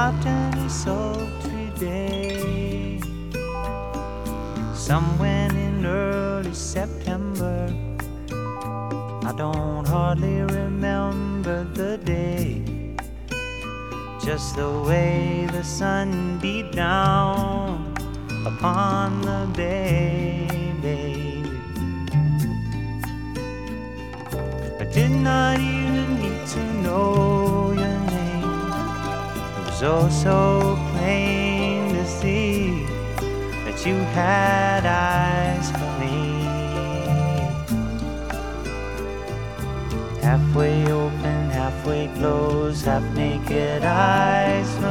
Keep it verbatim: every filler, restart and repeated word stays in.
hot and sultry day. Somewhere in early September, I don't hardly remember the day, just the way the sun beat down upon the bay, baby. I did not even need to know your name. It was oh so plain to see that you had eyes for me. Halfway open, halfway closed, half naked eyes